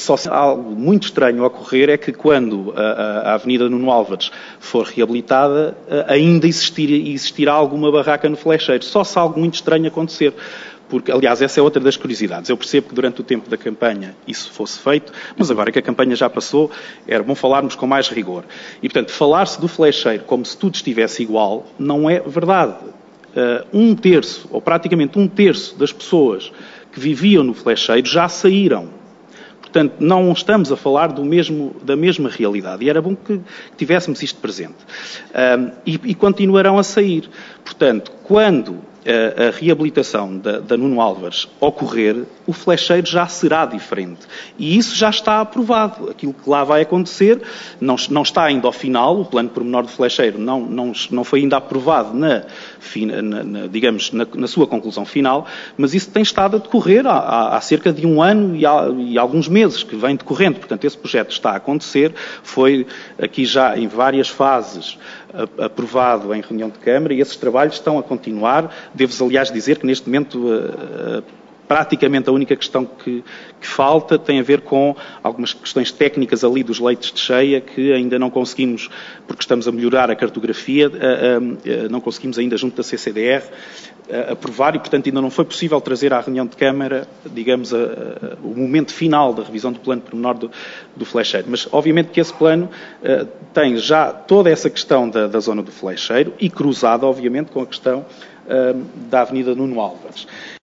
Só se algo muito estranho ocorrer é que quando a Avenida Nuno Álvares for reabilitada, ainda existirá alguma barraca no Flecheiro. Só se algo muito estranho acontecer. Porque, aliás, essa é outra das curiosidades. Eu percebo que durante o tempo da campanha isso fosse feito, mas agora que a campanha já passou, era bom falarmos com mais rigor. E, portanto, falar-se do Flecheiro como se tudo estivesse igual não é verdade. Um terço, ou praticamente um terço das pessoas que viviam no Flecheiro já saíram. Portanto, não estamos a falar da mesma realidade. E era bom que tivéssemos isto presente. E continuarão a sair. Portanto, quando a reabilitação da Nuno Álvares ocorrer, o Flecheiro já será diferente. E isso já está aprovado. Aquilo que lá vai acontecer não está ainda ao final, o plano pormenor do Flecheiro não foi ainda aprovado na sua conclusão final, mas isso tem estado a decorrer há cerca de um ano e alguns meses que vem decorrendo. Portanto, esse projeto está a acontecer, foi aqui já em várias fases aprovado em reunião de Câmara e esses trabalhos estão a continuar. Devo-vos, aliás, dizer que neste momento praticamente a única questão que falta tem a ver com algumas questões técnicas ali dos leitos de cheia que ainda não conseguimos, porque estamos a melhorar a cartografia, não conseguimos ainda junto da CCDR aprovar e, portanto, ainda não foi possível trazer à reunião de Câmara, digamos, o momento final da revisão do plano pormenor do Flecheiro. Mas, obviamente, que esse plano tem já toda essa questão da zona do Flecheiro e cruzada, obviamente, com a questão da Avenida Nuno Álvares.